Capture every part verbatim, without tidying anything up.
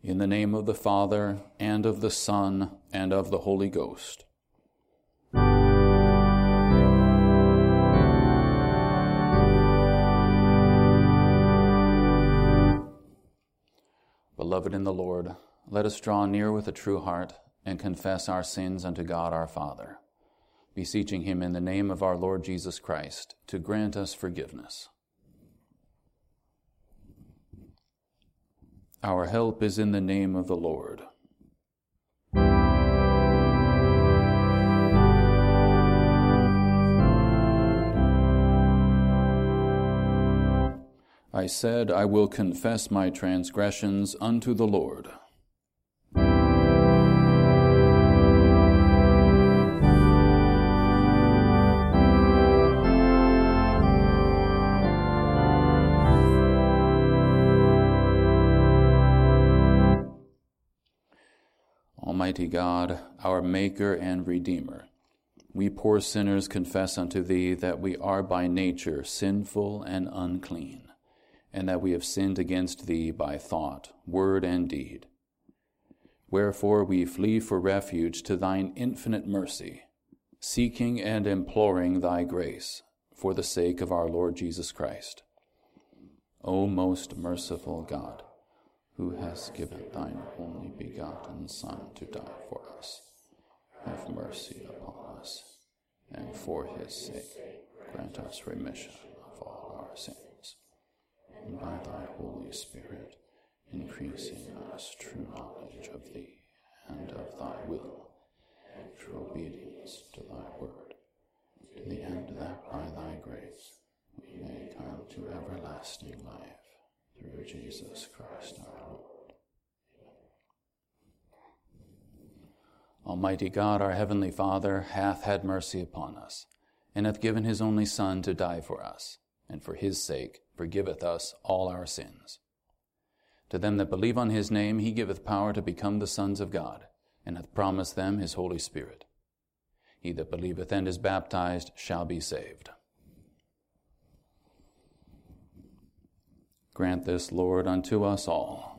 In the name of the Father, and of the Son, and of the Holy Ghost. Beloved in the Lord, let us draw near with a true heart and confess our sins unto God our Father, beseeching him in the name of our Lord Jesus Christ to grant us forgiveness. Our help is in the name of the Lord. I said, I will confess my transgressions unto the Lord. Almighty God, our Maker and Redeemer, we poor sinners confess unto Thee that we are by nature sinful and unclean, and that we have sinned against Thee by thought, word, and deed. Wherefore we flee for refuge to Thine infinite mercy, seeking and imploring Thy grace, for the sake of our Lord Jesus Christ. O most merciful God, who hast given Thine only begotten Son to die for us, have mercy upon us, and for His sake grant us remission of all our sins. And by Thy Holy Spirit, increase in us true knowledge of Thee and of Thy will, and true obedience to Thy word, to the end that by Thy grace we may come to everlasting life, through Jesus Christ our Lord. Almighty God, our heavenly Father, hath had mercy upon us, and hath given his only Son to die for us, and for his sake forgiveth us all our sins. To them that believe on his name he giveth power to become the sons of God, and hath promised them his Holy Spirit. He that believeth and is baptized shall be saved. Grant this, Lord, unto us all.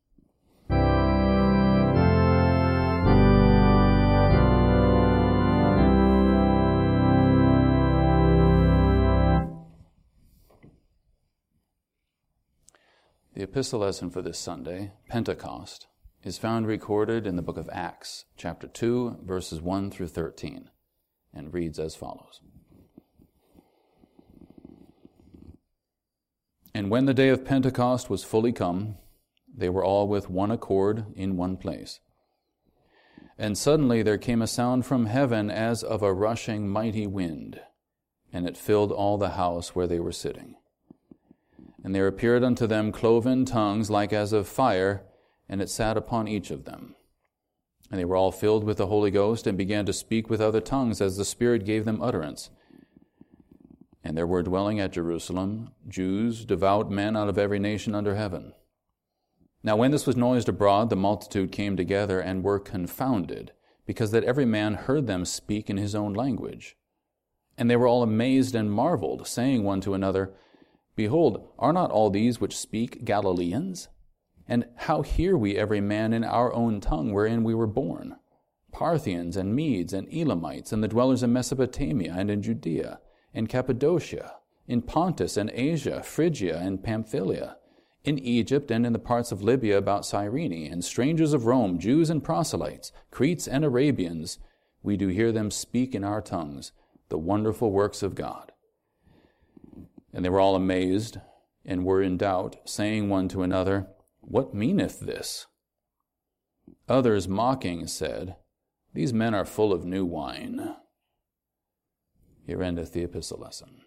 The epistle lesson for this Sunday, Pentecost, is found recorded in the book of Acts, chapter two, verses one through thirteen, and reads as follows. And when the day of Pentecost was fully come, they were all with one accord in one place. And suddenly there came a sound from heaven as of a rushing mighty wind, and it filled all the house where they were sitting. And there appeared unto them cloven tongues like as of fire, and it sat upon each of them. And they were all filled with the Holy Ghost, and began to speak with other tongues as the Spirit gave them utterance. And there were dwelling at Jerusalem Jews, devout men out of every nation under heaven. Now when this was noised abroad, the multitude came together and were confounded, because that every man heard them speak in his own language. And they were all amazed and marveled, saying one to another, Behold, are not all these which speak Galileans? And how hear we every man in our own tongue wherein we were born? Parthians and Medes and Elamites, and the dwellers in Mesopotamia and in Judea, in Cappadocia, in Pontus and Asia, Phrygia and Pamphylia, in Egypt and in the parts of Libya about Cyrene, and strangers of Rome, Jews and proselytes, Cretes and Arabians, we do hear them speak in our tongues the wonderful works of God. And they were all amazed, and were in doubt, saying one to another, What meaneth this? Others mocking said, These men are full of new wine. Here endeth the epistle lesson.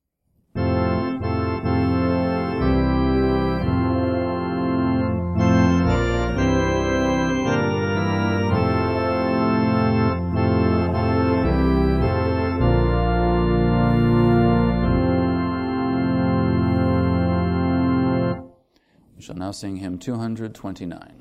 We shall now sing hymn two twenty-nine.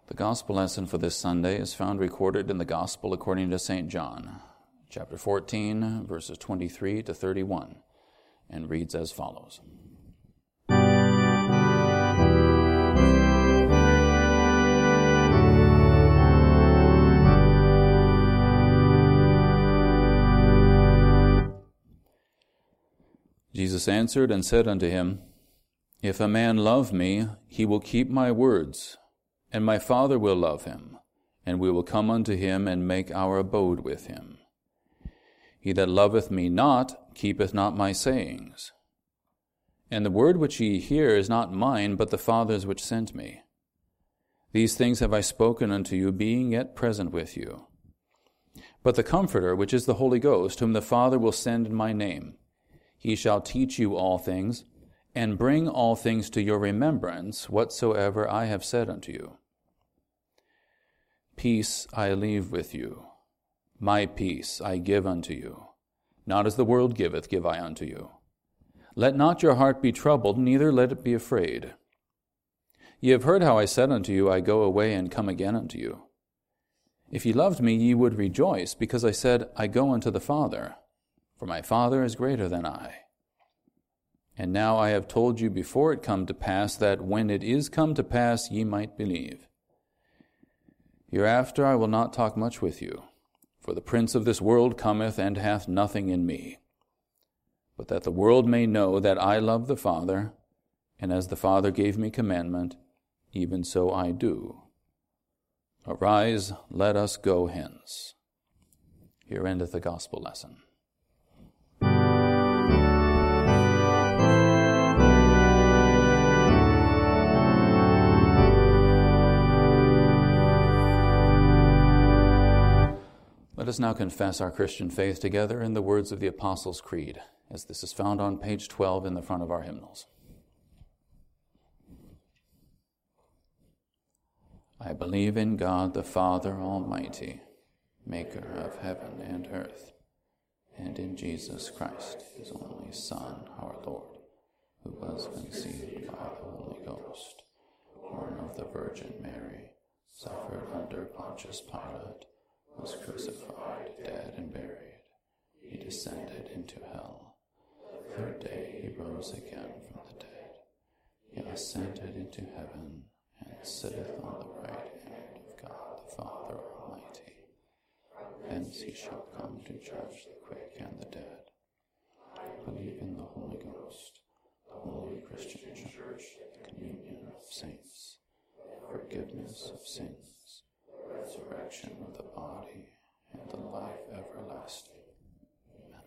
The gospel lesson for this Sunday is found recorded in the Gospel according to Saint John, chapter fourteen, verses twenty-three to thirty-one, and reads as follows. Jesus answered and said unto him, If a man love me, he will keep my words, and my Father will love him, and we will come unto him and make our abode with him. He that loveth me not keepeth not my sayings. And the word which ye hear is not mine, but the Father's which sent me. These things have I spoken unto you, being yet present with you. But the Comforter, which is the Holy Ghost, whom the Father will send in my name, he shall teach you all things, and bring all things to your remembrance, whatsoever I have said unto you. Peace I leave with you. My peace I give unto you. Not as the world giveth, give I unto you. Let not your heart be troubled, neither let it be afraid. Ye have heard how I said unto you, I go away and come again unto you. If ye loved me, ye would rejoice, because I said, I go unto the Father. For my Father is greater than I. And now I have told you before it come to pass, that when it is come to pass ye might believe. Hereafter I will not talk much with you, for the prince of this world cometh and hath nothing in me. But that the world may know that I love the Father, and as the Father gave me commandment, even so I do. Arise, let us go hence. Here endeth the gospel lesson. Let us now confess our Christian faith together in the words of the Apostles' Creed, as this is found on page twelve in the front of our hymnals. I believe in God the Father Almighty, maker of heaven and earth, and in Jesus Christ, his only Son, our Lord, who was conceived by the Holy Ghost, born of the Virgin Mary, suffered under Pontius Pilate, was crucified, dead, and buried. He descended into hell. The third day he rose again from the dead. He ascended into heaven, and sitteth on the right hand of God the Father Almighty. Hence he shall come to judge the quick and the dead. I believe in the Holy Ghost, the holy Christian Church, the communion of saints, the forgiveness of sins, resurrection of the body, and the life everlasting. Amen.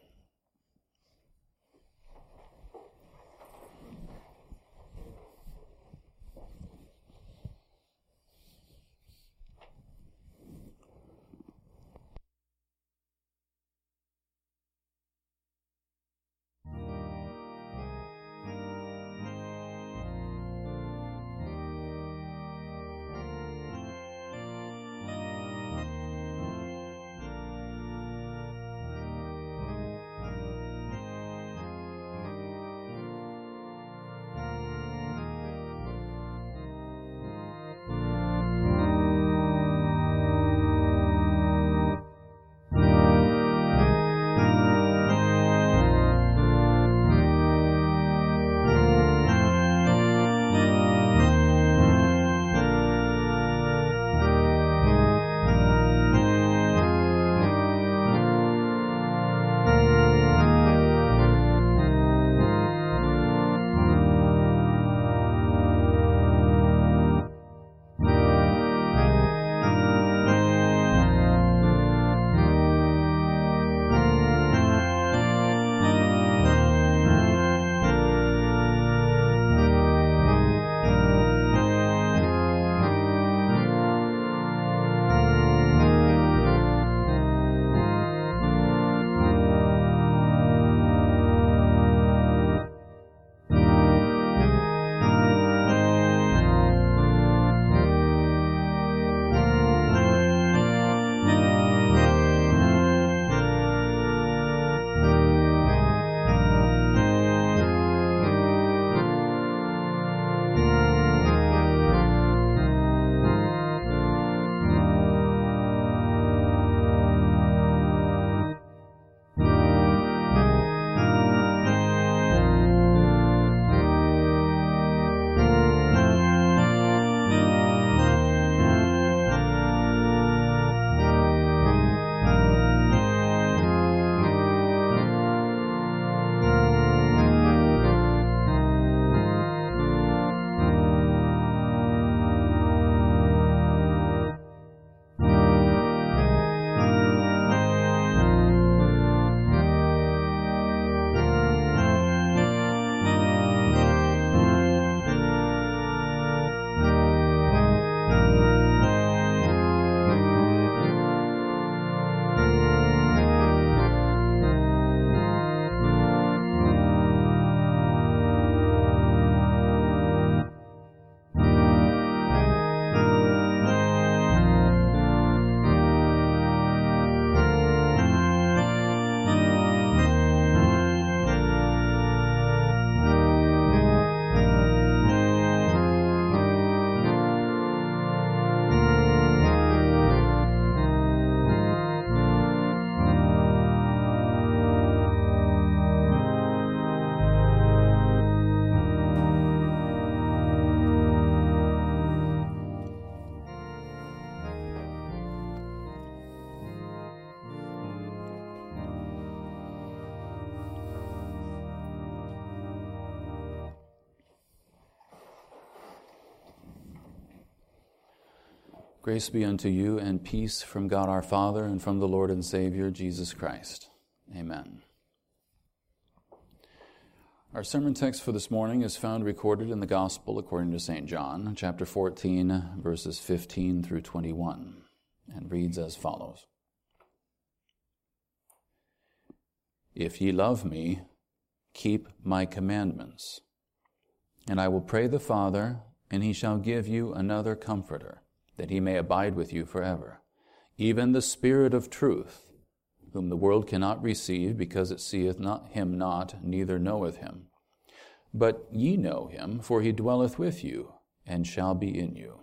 Grace be unto you and peace from God our Father and from the Lord and Savior, Jesus Christ. Amen. Our sermon text for this morning is found recorded in the Gospel according to Saint John, chapter fourteen, verses fifteen through twenty-one, and reads as follows. If ye love me, keep my commandments, and I will pray the Father, and he shall give you another Comforter, that he may abide with you forever, even the Spirit of truth, whom the world cannot receive, because it seeth not him not, neither knoweth him. But ye know him, for he dwelleth with you, and shall be in you.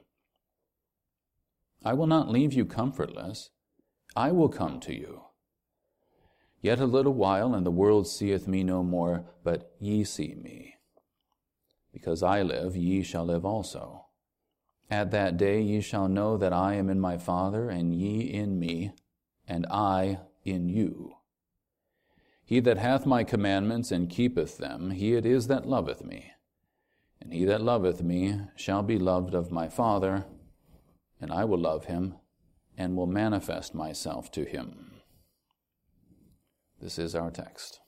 I will not leave you comfortless. I will come to you. Yet a little while, and the world seeth me no more, but ye see me. Because I live, ye shall live also. At that day ye shall know that I am in my Father, and ye in me, and I in you. He that hath my commandments and keepeth them, he it is that loveth me. And he that loveth me shall be loved of my Father, and I will love him, and will manifest myself to him. This is our text.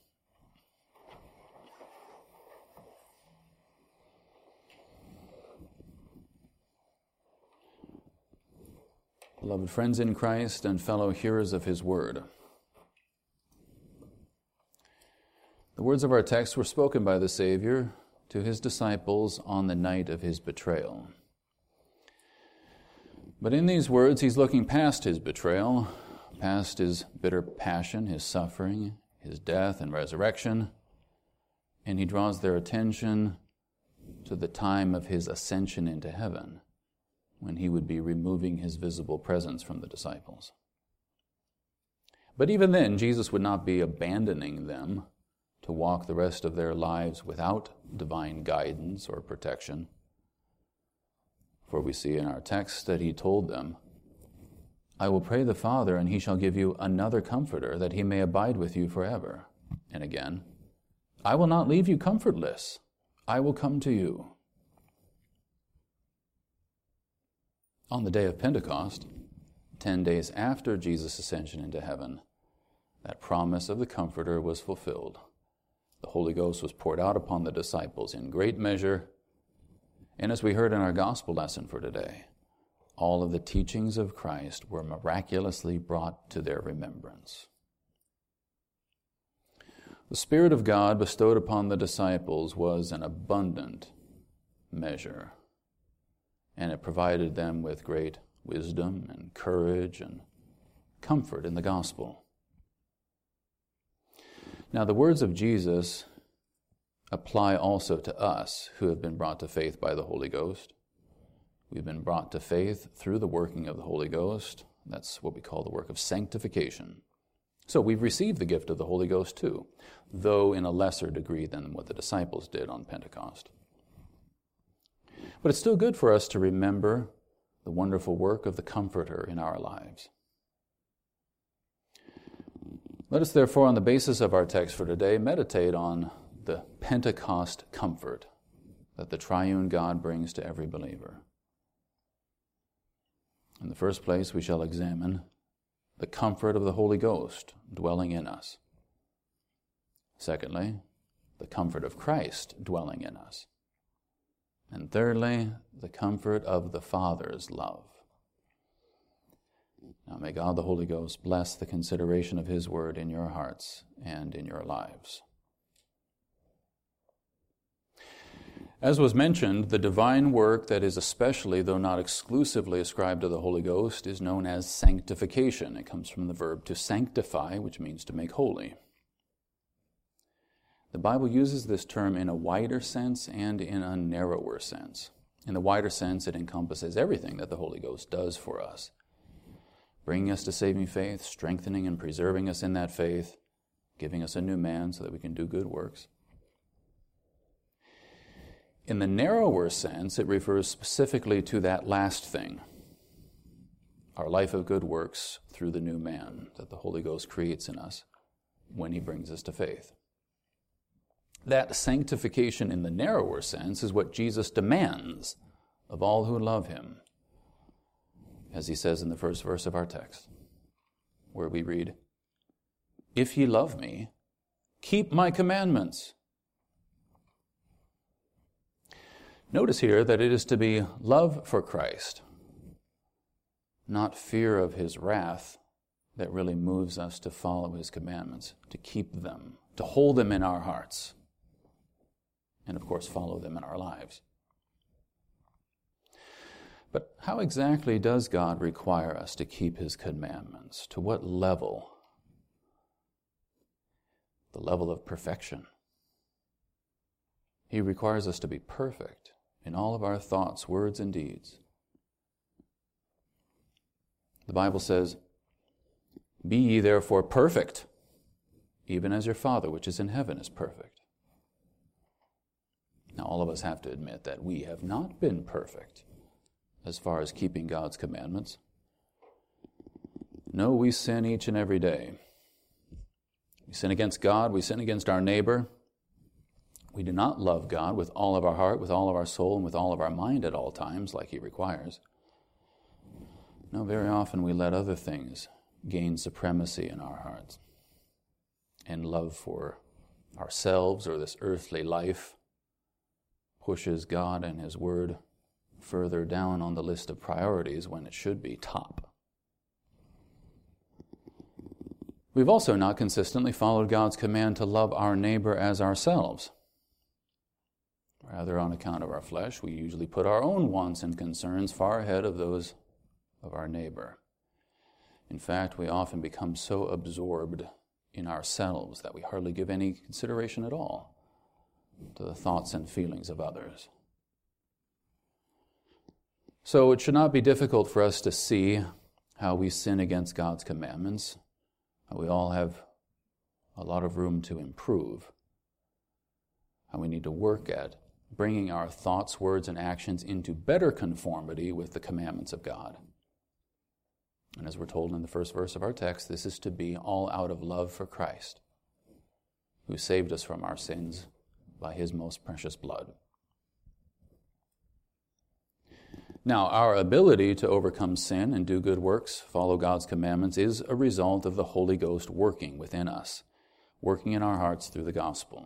Beloved friends in Christ and fellow hearers of his word, the words of our text were spoken by the Savior to his disciples on the night of his betrayal. But in these words, he's looking past his betrayal, past his bitter passion, his suffering, his death and resurrection, and he draws their attention to the time of his ascension into heaven, when he would be removing his visible presence from the disciples. But even then, Jesus would not be abandoning them to walk the rest of their lives without divine guidance or protection. For we see in our text that he told them, I will pray the Father, and he shall give you another Comforter, that he may abide with you forever. And again, I will not leave you comfortless. I will come to you. On the day of Pentecost, ten days after Jesus' ascension into heaven, that promise of the Comforter was fulfilled. The Holy Ghost was poured out upon the disciples in great measure, and as we heard in our gospel lesson for today, all of the teachings of Christ were miraculously brought to their remembrance. The Spirit of God bestowed upon the disciples was an abundant measure, and it provided them with great wisdom and courage and comfort in the gospel. Now, the words of Jesus apply also to us who have been brought to faith by the Holy Ghost. We've been brought to faith through the working of the Holy Ghost. That's what we call the work of sanctification. So we've received the gift of the Holy Ghost too, though in a lesser degree than what the disciples did on Pentecost. But it's still good for us to remember the wonderful work of the Comforter in our lives. Let us therefore, on the basis of our text for today, meditate on the Pentecost comfort that the triune God brings to every believer. In the first place, we shall examine the comfort of the Holy Ghost dwelling in us. Secondly, the comfort of Christ dwelling in us. And thirdly, the comfort of the Father's love. Now may God the Holy Ghost bless the consideration of his word in your hearts and in your lives. As was mentioned, the divine work that is especially, though not exclusively, ascribed to the Holy Ghost is known as sanctification. It comes from the verb to sanctify, which means to make holy. The Bible uses this term in a wider sense and in a narrower sense. In the wider sense, it encompasses everything that the Holy Ghost does for us, bringing us to saving faith, strengthening and preserving us in that faith, giving us a new man so that we can do good works. In the narrower sense, it refers specifically to that last thing, our life of good works through the new man that the Holy Ghost creates in us when he brings us to faith. That sanctification in the narrower sense is what Jesus demands of all who love him. as he says in the first verse of our text, where we read, "If ye love me, keep my commandments." Notice here that it is to be love for Christ, not fear of his wrath, that really moves us to follow his commandments, to keep them, to hold them in our hearts, and of course follow them in our lives. But how exactly does God require us to keep his commandments? To what level? The level of perfection. He requires us to be perfect in all of our thoughts, words, and deeds. The Bible says, "Be ye therefore perfect, even as your Father which is in heaven is perfect." Now, all of us have to admit that we have not been perfect as far as keeping God's commandments. No, we sin each and every day. We sin against God, we sin against our neighbor. We do not love God with all of our heart, with all of our soul, and with all of our mind at all times, like he requires. No, very often we let other things gain supremacy in our hearts. And love for ourselves or this earthly life pushes God and his word further down on the list of priorities when it should be top. We've also not consistently followed God's command to love our neighbor as ourselves. Rather, on account of our flesh, we usually put our own wants and concerns far ahead of those of our neighbor. In fact, we often become so absorbed in ourselves that we hardly give any consideration at all to the thoughts and feelings of others. So it should not be difficult for us to see how we sin against God's commandments. We all have a lot of room to improve. How we need to work at bringing our thoughts, words, and actions into better conformity with the commandments of God. And as we're told in the first verse of our text, this is to be all out of love for Christ, who saved us from our sins by his most precious blood. Now, our ability to overcome sin and do good works, follow God's commandments, is a result of the Holy Ghost working within us, working in our hearts through the gospel.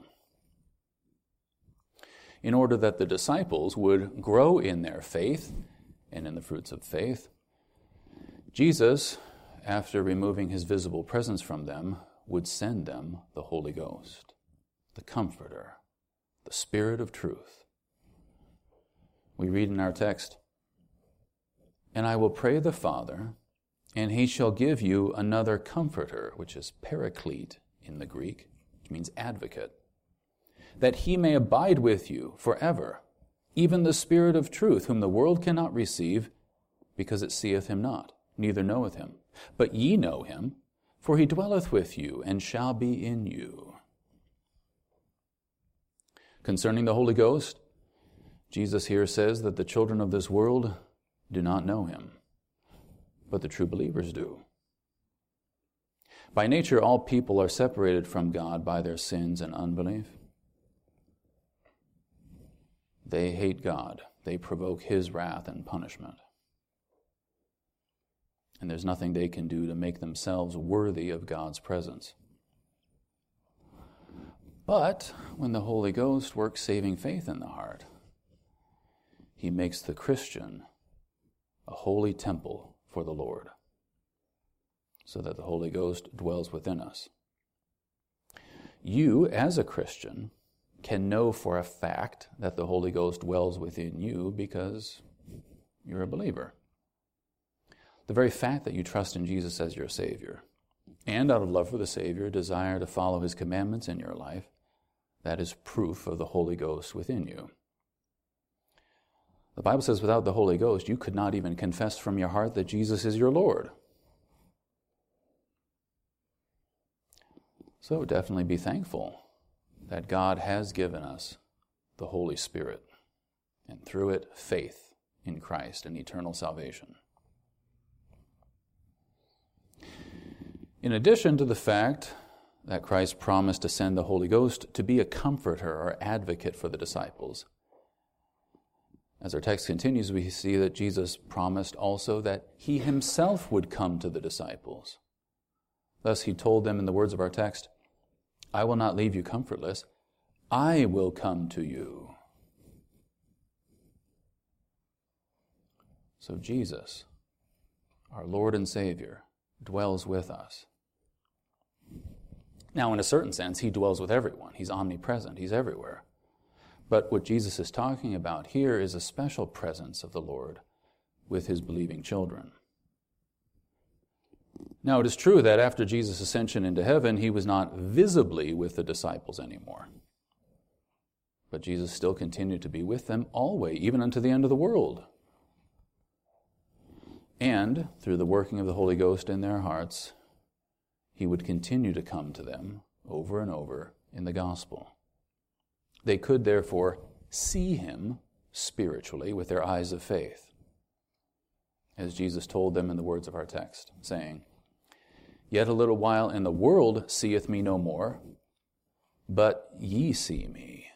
In order that the disciples would grow in their faith and in the fruits of faith, Jesus, after removing his visible presence from them, would send them the Holy Ghost, the Comforter, the Spirit of truth. We read in our text, "And I will pray the Father, and he shall give you another Comforter," which is Paraclete in the Greek, which means advocate, "that he may abide with you forever, even the Spirit of truth, whom the world cannot receive, because it seeth him not, neither knoweth him. But ye know him, for he dwelleth with you, and shall be in you." Concerning the Holy Ghost, Jesus here says that the children of this world do not know him, but the true believers do. By nature, all people are separated from God by their sins and unbelief. They hate God. They provoke his wrath and punishment. And there's nothing they can do to make themselves worthy of God's presence. But when the Holy Ghost works saving faith in the heart, he makes the Christian a holy temple for the Lord, so that the Holy Ghost dwells within us. You, as a Christian, can know for a fact that the Holy Ghost dwells within you because you're a believer. The very fact that you trust in Jesus as your Savior, and out of love for the Savior, desire to follow his commandments in your life, that is proof of the Holy Ghost within you. The Bible says without the Holy Ghost, you could not even confess from your heart that Jesus is your Lord. So definitely be thankful that God has given us the Holy Spirit, and through it, faith in Christ and eternal salvation. In addition to the fact that Christ promised to send the Holy Ghost to be a comforter or advocate for the disciples, As our text continues, we see that Jesus promised also that he himself would come to the disciples. Thus he told them in the words of our text, "I will not leave you comfortless. I will come to you." So Jesus, our Lord and Savior, dwells with us. Now, in a certain sense, he dwells with everyone. He's omnipresent. He's everywhere. But what Jesus is talking about here is a special presence of the Lord with his believing children. Now, it is true that after Jesus' ascension into heaven, he was not visibly with the disciples anymore. But Jesus still continued to be with them always, even unto the end of the world. And through the working of the Holy Ghost in their hearts, he would continue to come to them over and over in the gospel. They could therefore see him spiritually with their eyes of faith, as Jesus told them in the words of our text, saying, "Yet a little while and the world seeth me no more, but ye see me."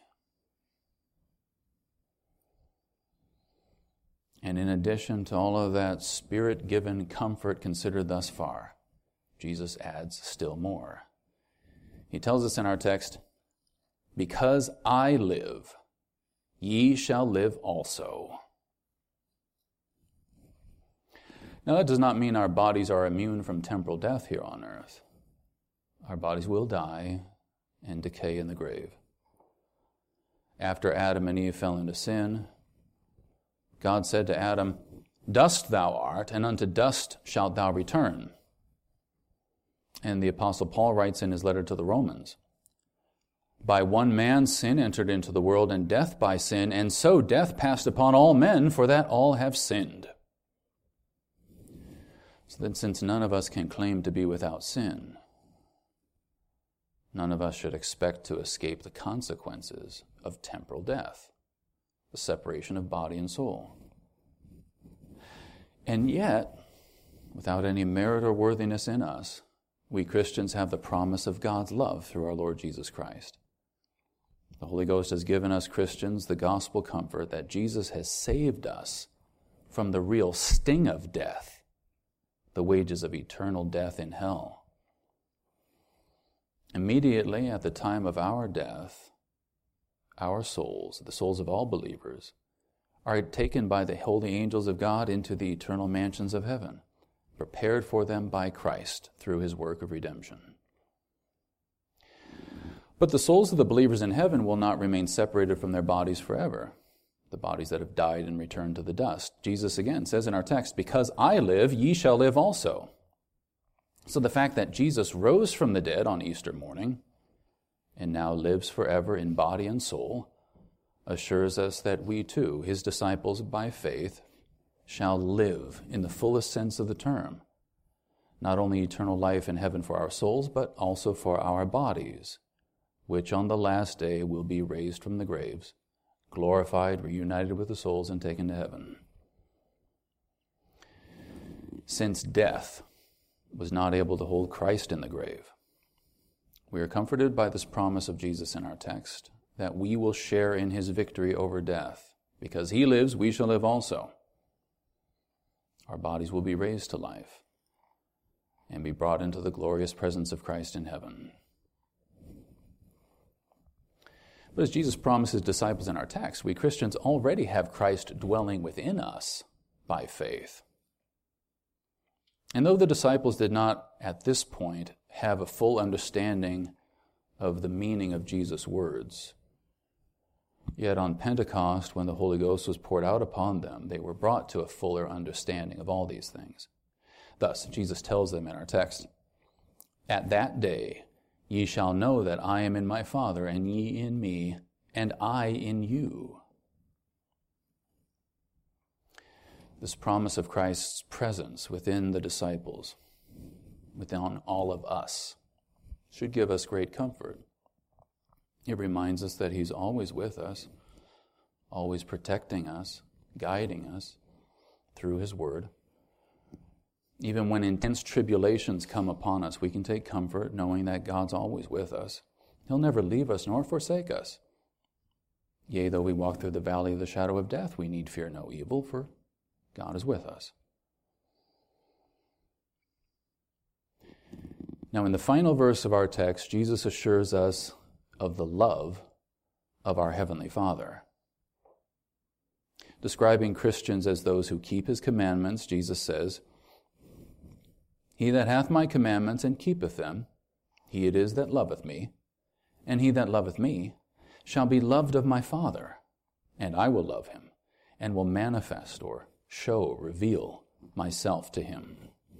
And in addition to all of that Spirit-given comfort considered thus far, Jesus adds still more. He tells us in our text, "Because I live, ye shall live also." Now that does not mean our bodies are immune from temporal death here on earth. Our bodies will die and decay in the grave. After Adam and Eve fell into sin, God said to Adam, "Dust thou art, and unto dust shalt thou return." And the Apostle Paul writes in his letter to the Romans, "By one man sin entered into the world, and death by sin, and so death passed upon all men, for that all have sinned." So that since none of us can claim to be without sin, none of us should expect to escape the consequences of temporal death, the separation of body and soul. And yet, without any merit or worthiness in us, we Christians have the promise of God's love through our Lord Jesus Christ. The Holy Ghost has given us Christians the gospel comfort that Jesus has saved us from the real sting of death, the wages of eternal death in hell. Immediately at the time of our death, our souls, the souls of all believers, are taken by the holy angels of God into the eternal mansions of heaven, prepared for them by Christ through his work of redemption. But the souls of the believers in heaven will not remain separated from their bodies forever, the bodies that have died and returned to the dust. Jesus again says in our text, "Because I live, ye shall live also." So the fact that Jesus rose from the dead on Easter morning and now lives forever in body and soul assures us that we too, his disciples by faith, shall live in the fullest sense of the term, not only eternal life in heaven for our souls, but also for our bodies, which on the last day will be raised from the graves, glorified, reunited with the souls, and taken to heaven. Since death was not able to hold Christ in the grave, we are comforted by this promise of Jesus in our text, that we will share in his victory over death. Because he lives, we shall live also. Our bodies will be raised to life and be brought into the glorious presence of Christ in heaven. But as Jesus promised his disciples in our text, we Christians already have Christ dwelling within us by faith. And though the disciples did not at this point have a full understanding of the meaning of Jesus' words, yet on Pentecost, when the Holy Ghost was poured out upon them, they were brought to a fuller understanding of all these things. Thus, Jesus tells them in our text, "At that day ye shall know that I am in my Father, and ye in me, and I in you." This promise of Christ's presence within the disciples, within all of us, should give us great comfort. It reminds us that he's always with us, always protecting us, guiding us through his word. Even when intense tribulations come upon us, we can take comfort knowing that God's always with us. He'll never leave us nor forsake us. Yea, though we walk through the valley of the shadow of death, we need fear no evil, for God is with us. Now, in the final verse of our text, Jesus assures us of the love of our Heavenly Father. Describing Christians as those who keep his commandments, Jesus says, He that hath my commandments and keepeth them, he it is that loveth me, and he that loveth me shall be loved of my Father, and I will love him, and will manifest or show, reveal myself to him.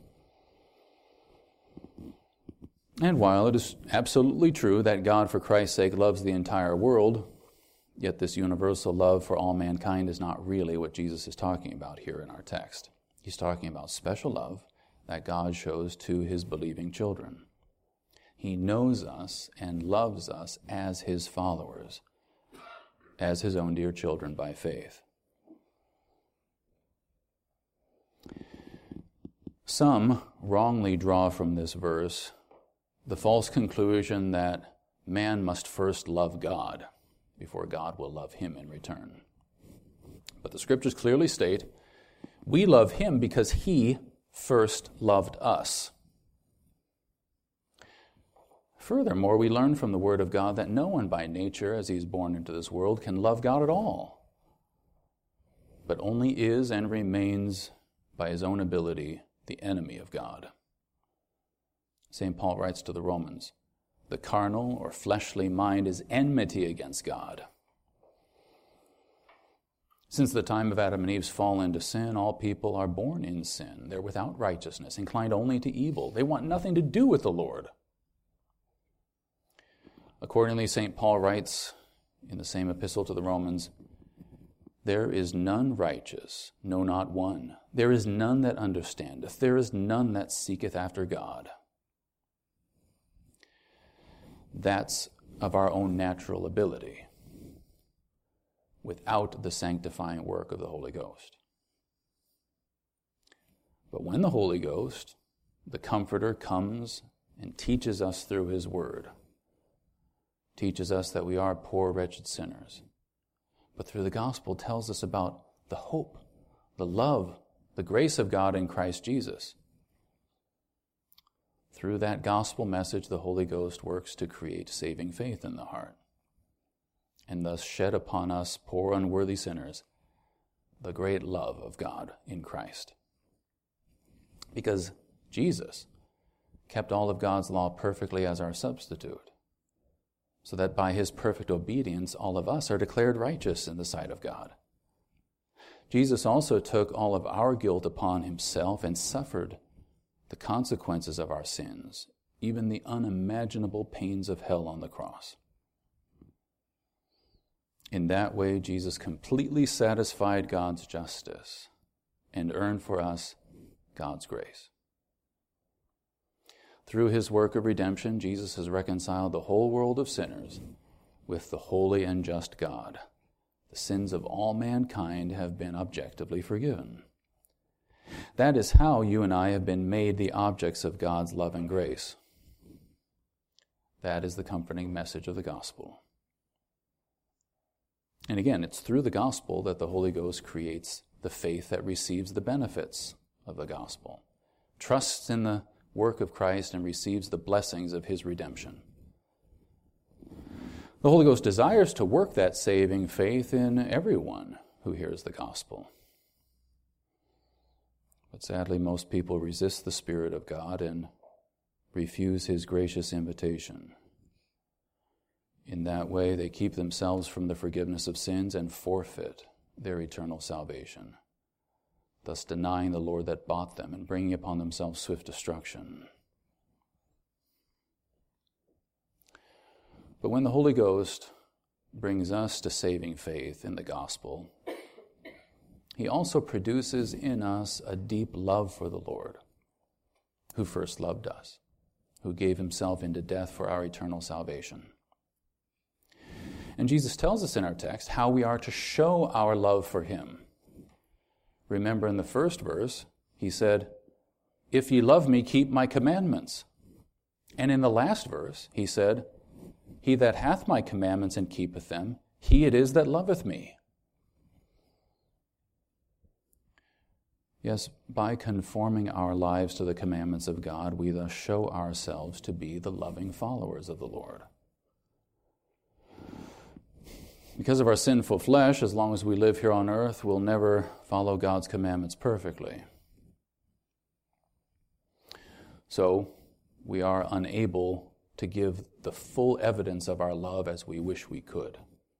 And while it is absolutely true that God, for Christ's sake, loves the entire world, yet this universal love for all mankind is not really what Jesus is talking about here in our text. He's talking about special love that God shows to his believing children. He knows us and loves us as his followers, as his own dear children by faith. Some wrongly draw from this verse the false conclusion that man must first love God before God will love him in return. But the scriptures clearly state, we love him because he first loved us. Furthermore, we learn from the Word of God that no one by nature, as he is born into this world, can love God at all, but only is and remains by his own ability the enemy of God. Saint Paul writes to the Romans, the carnal or fleshly mind is enmity against God. Since the time of Adam and Eve's fall into sin, all people are born in sin. They're without righteousness, inclined only to evil. They want nothing to do with the Lord. Accordingly, Saint Paul writes in the same epistle to the Romans, there is none righteous, no, not one. There is none that understandeth. There is none that seeketh after God. That's of our own natural ability, without the sanctifying work of the Holy Ghost. But when the Holy Ghost, the Comforter, comes and teaches us through his word, teaches us that we are poor, wretched sinners, but through the gospel tells us about the hope, the love, the grace of God in Christ Jesus. Through that gospel message, the Holy Ghost works to create saving faith in the heart, and thus shed upon us, poor, unworthy sinners, the great love of God in Christ. Because Jesus kept all of God's law perfectly as our substitute, so that by his perfect obedience, all of us are declared righteous in the sight of God. Jesus also took all of our guilt upon himself and suffered the consequences of our sins, even the unimaginable pains of hell on the cross. In that way, Jesus completely satisfied God's justice and earned for us God's grace. Through his work of redemption, Jesus has reconciled the whole world of sinners with the holy and just God. The sins of all mankind have been objectively forgiven. That is how you and I have been made the objects of God's love and grace. That is the comforting message of the gospel. And again, it's through the gospel that the Holy Ghost creates the faith that receives the benefits of the gospel, trusts in the work of Christ, and receives the blessings of his redemption. The Holy Ghost desires to work that saving faith in everyone who hears the gospel. But sadly, most people resist the Spirit of God and refuse his gracious invitation. In that way, they keep themselves from the forgiveness of sins and forfeit their eternal salvation, thus denying the Lord that bought them and bringing upon themselves swift destruction. But when the Holy Ghost brings us to saving faith in the gospel, he also produces in us a deep love for the Lord, who first loved us, who gave himself into death for our eternal salvation. And Jesus tells us in our text how we are to show our love for him. Remember in the first verse, he said, if ye love me, keep my commandments. And in the last verse, he said, he that hath my commandments and keepeth them, He it is that loveth me. Yes, by conforming our lives to the commandments of God, we thus show ourselves to be the loving followers of the Lord. Because of our sinful flesh, as long as we live here on earth, we'll never follow God's commandments perfectly. So, we are unable to give the full evidence of our love as we wish we could.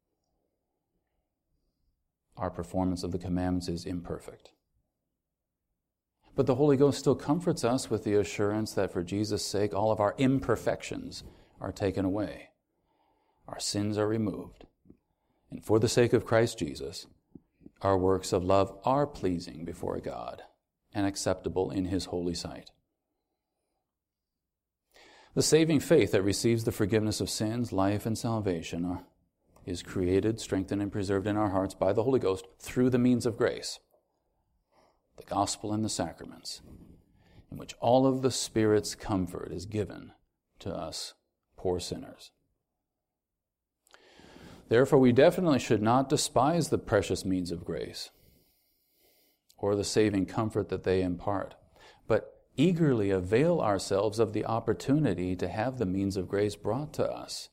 Our performance of the commandments is imperfect. But the Holy Ghost still comforts us with the assurance that for Jesus' sake, all of our imperfections are taken away. Our sins are removed. And for the sake of Christ Jesus, our works of love are pleasing before God and acceptable in His holy sight. The saving faith that receives the forgiveness of sins, life, and salvation are, is created, strengthened, and preserved in our hearts by the Holy Ghost through the means of grace, the gospel and the sacraments, in which all of the Spirit's comfort is given to us poor sinners. Therefore, we definitely should not despise the precious means of grace or the saving comfort that they impart, but eagerly avail ourselves of the opportunity to have the means of grace brought to us.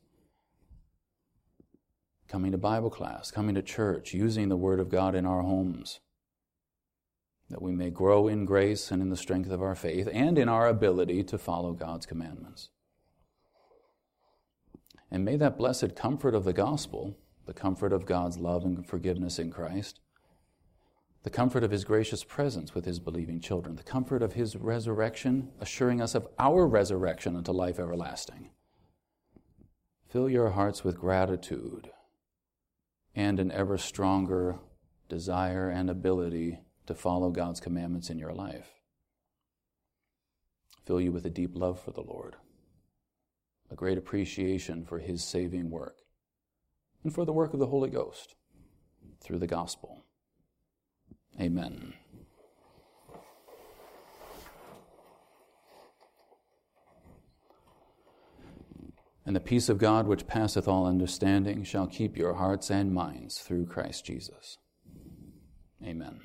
Coming to Bible class, coming to church, using the Word of God in our homes, that we may grow in grace and in the strength of our faith and in our ability to follow God's commandments. And may that blessed comfort of the gospel, the comfort of God's love and forgiveness in Christ, the comfort of His gracious presence with His believing children, the comfort of His resurrection, assuring us of our resurrection unto life everlasting, fill your hearts with gratitude and an ever stronger desire and ability to follow God's commandments in your life. Fill you with a deep love for the Lord, a great appreciation for His saving work, and for the work of the Holy Ghost through the gospel. Amen. And the peace of God, which passeth all understanding, shall keep your hearts and minds through Christ Jesus. Amen.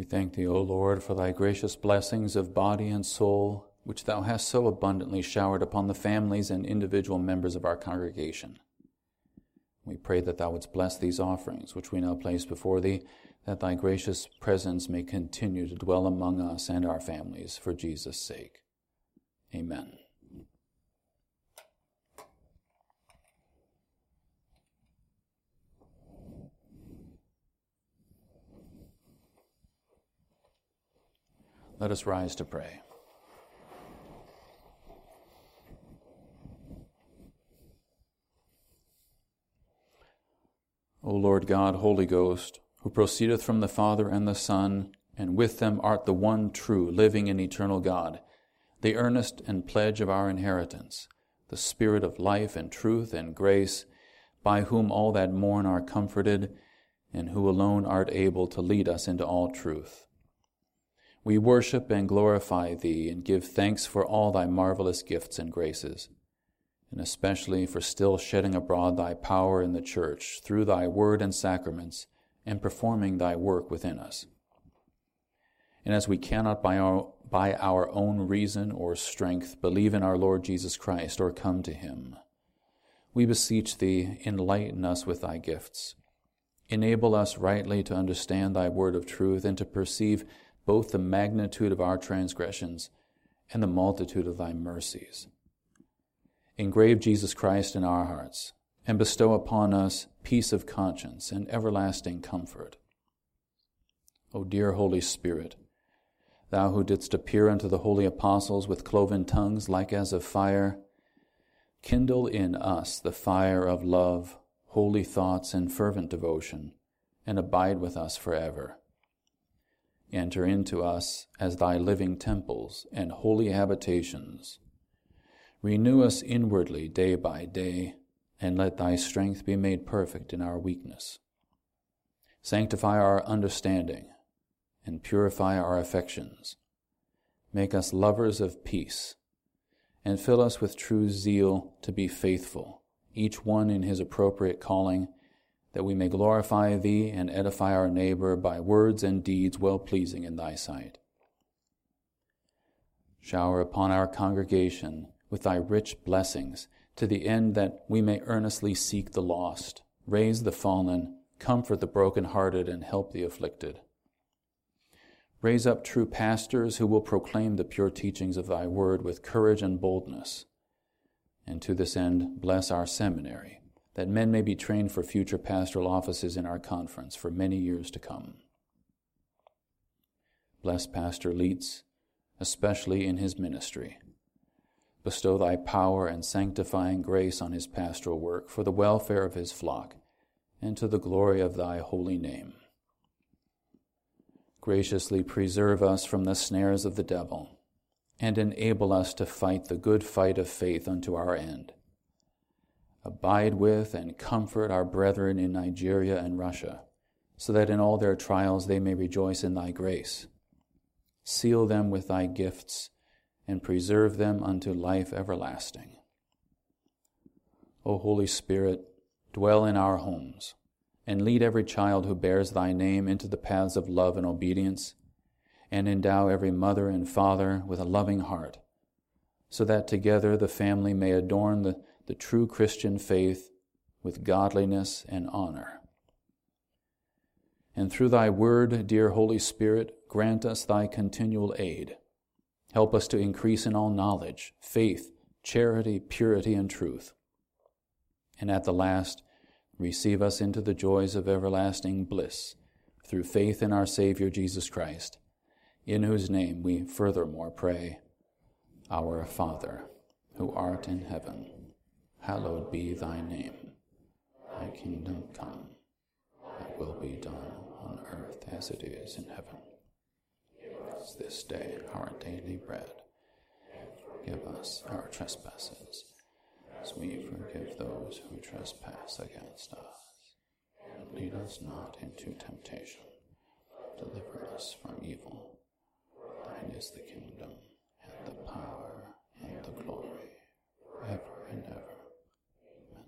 thank thee, O Lord, for thy gracious blessings of body and soul, which thou hast so abundantly showered upon the families and individual members of our congregation. We pray that thou wouldst bless these offerings, which we now place before thee, that thy gracious presence may continue to dwell among us and our families for Jesus' sake. Amen. Let us rise to pray. O Lord God, Holy Ghost, who proceedeth from the Father and the Son, and with them art the one true, living and eternal God, the earnest and pledge of our inheritance, the Spirit of life and truth and grace, by whom all that mourn are comforted, and who alone art able to lead us into all truth. We worship and glorify thee, and give thanks for all thy marvelous gifts and graces, and especially for still shedding abroad thy power in the church through thy word and sacraments, and performing thy work within us. And as we cannot by our, by our own reason or strength believe in our Lord Jesus Christ or come to him, we beseech thee, enlighten us with thy gifts. Enable us rightly to understand thy word of truth, and to perceive both the magnitude of our transgressions and the multitude of thy mercies. Engrave Jesus Christ in our hearts, and bestow upon us peace of conscience and everlasting comfort. O dear Holy Spirit, thou who didst appear unto the holy apostles with cloven tongues like as of fire, kindle in us the fire of love, holy thoughts, and fervent devotion, and abide with us forever. Enter into us as thy living temples and holy habitations. Renew us inwardly day by day, and let thy strength be made perfect in our weakness. Sanctify our understanding, and purify our affections. Make us lovers of peace, and fill us with true zeal to be faithful, each one in his appropriate calling, that we may glorify thee and edify our neighbor by words and deeds well-pleasing in thy sight. Shower upon our congregation with thy rich blessings, to the end that we may earnestly seek the lost, raise the fallen, comfort the broken-hearted, and help the afflicted. Raise up true pastors who will proclaim the pure teachings of thy word with courage and boldness. And to this end, bless our seminary, that men may be trained for future pastoral offices in our conference for many years to come. Bless Pastor Leitz, especially in his ministry. Bestow thy power and sanctifying grace on his pastoral work for the welfare of his flock and to the glory of thy holy name. Graciously preserve us from the snares of the devil, and enable us to fight the good fight of faith unto our end. Abide with and comfort our brethren in Nigeria and Russia, so that in all their trials they may rejoice in thy grace. Seal them with thy gifts, and preserve them unto life everlasting. O Holy Spirit, dwell in our homes, and lead every child who bears thy name into the paths of love and obedience, and endow every mother and father with a loving heart, so that together the family may adorn the, the true Christian faith with godliness and honor. And through thy word, dear Holy Spirit, grant us thy continual aid. Help us to increase in all knowledge, faith, charity, purity, and truth. And at the last, receive us into the joys of everlasting bliss, through faith in our Savior Jesus Christ, in whose name we furthermore pray. Our Father, who art in heaven, hallowed be thy name. Thy kingdom come, thy will be done on earth as it is in heaven. Give us this day our daily bread, and forgive us our trespasses, as we forgive those who trespass against us. And lead us not into temptation, but deliver us from evil. Thine is the kingdom, and the power, and the glory, forever and ever. Amen.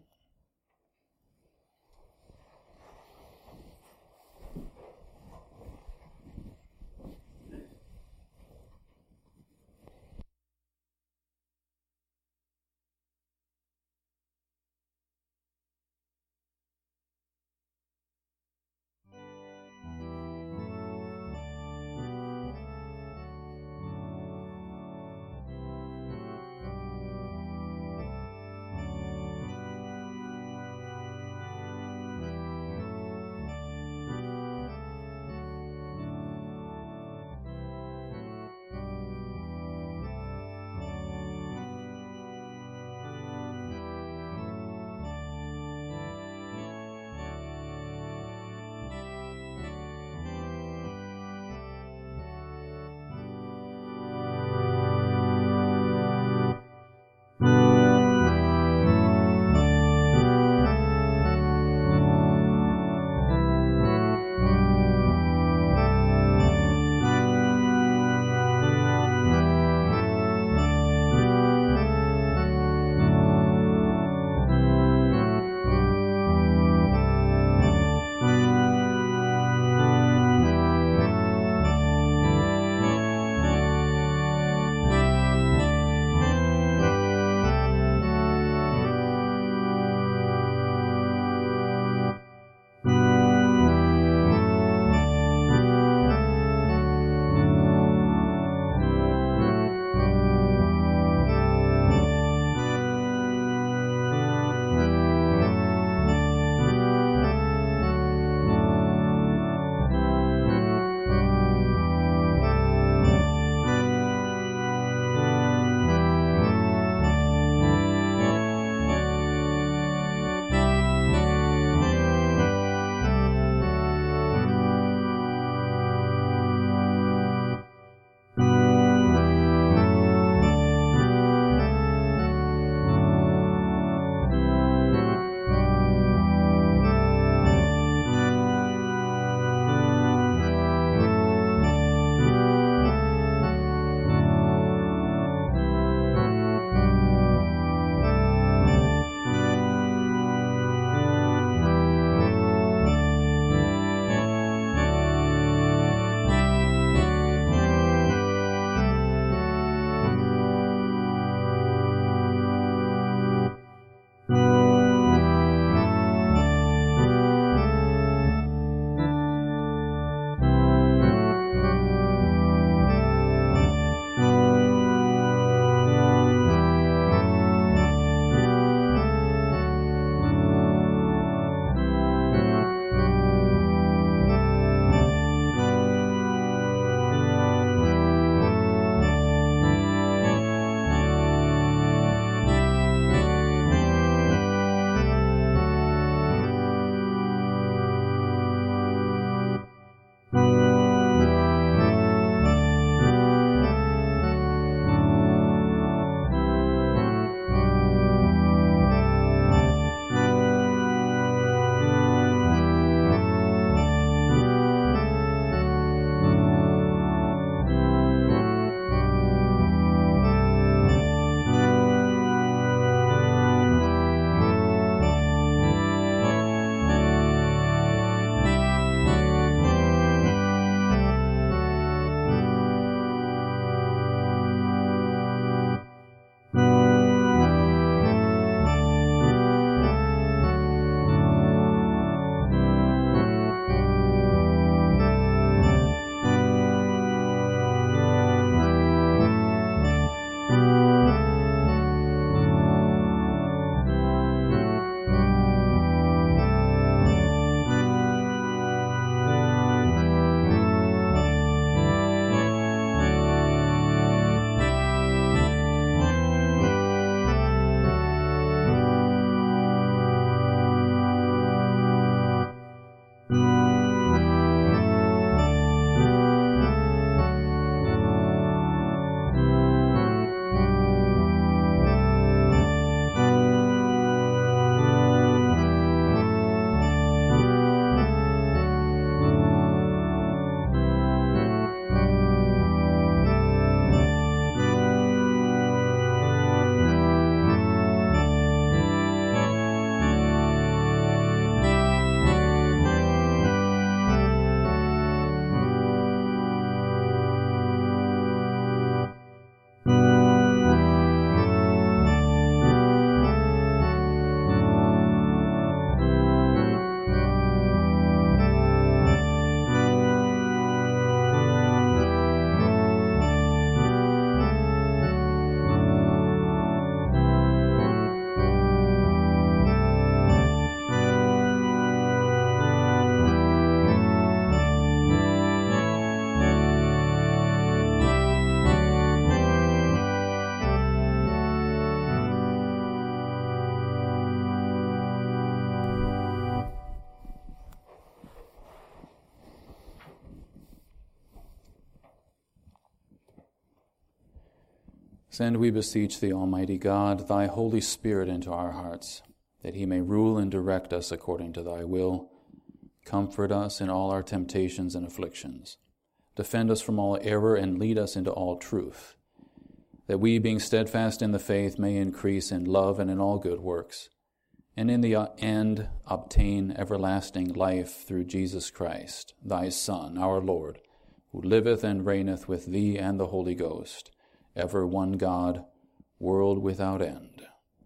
Send, we beseech thee, Almighty God, thy Holy Spirit into our hearts, that he may rule and direct us according to thy will. Comfort us in all our temptations and afflictions. Defend us from all error and lead us into all truth, that we, being steadfast in the faith, may increase in love and in all good works, and in the end obtain everlasting life through Jesus Christ, thy Son, our Lord, who liveth and reigneth with thee and the Holy Ghost, ever one God, world without end.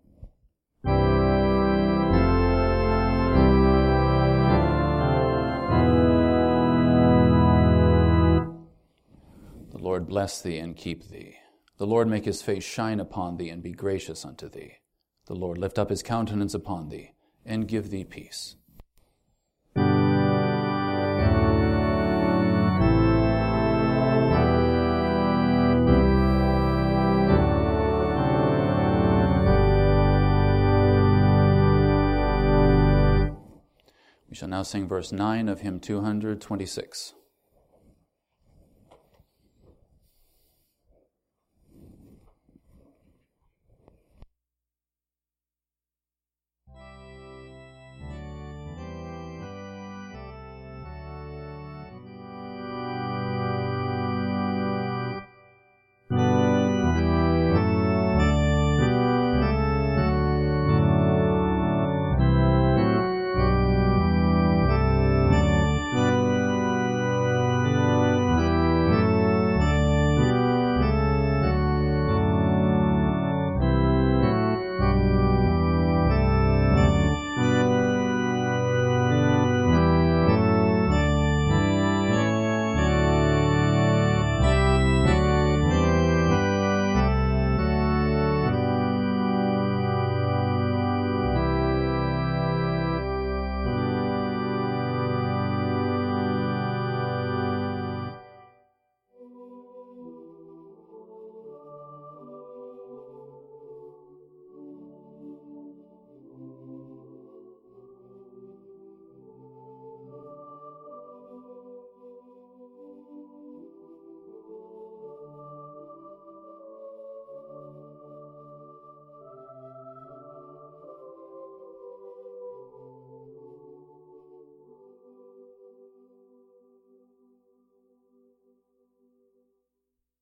The Lord bless thee and keep thee. The Lord make his face shine upon thee and be gracious unto thee. The Lord lift up his countenance upon thee and give thee peace. We shall now sing verse nine of hymn two hundred twenty-six.